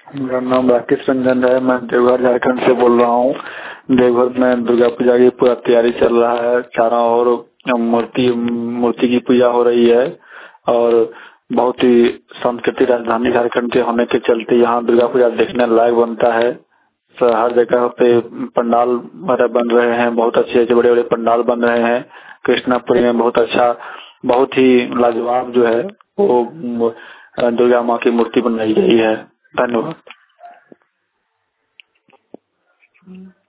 मेरा नाम राकेश रंजन है। मैं देवघर झारखंड से बोल रहा हूँ। देवघर में दुर्गा पूजा की पूरा तैयारी चल रहा है। चारों ओर मूर्ति की पूजा हो रही है और बहुत ही सांस्कृतिक राजधानी झारखंड के होने के चलते यहाँ दुर्गा पूजा देखने लायक बनता है। तो हर जगह पे पंडाल बन रहे हैं, बहुत अच्छे अच्छे बड़े बड़े पंडाल बन रहे हैं। कृष्णापुरी में बहुत अच्छा, बहुत ही लाजवाब जो है वो दुर्गा माँ की मूर्ति बनाई गई है। धन्यवाद।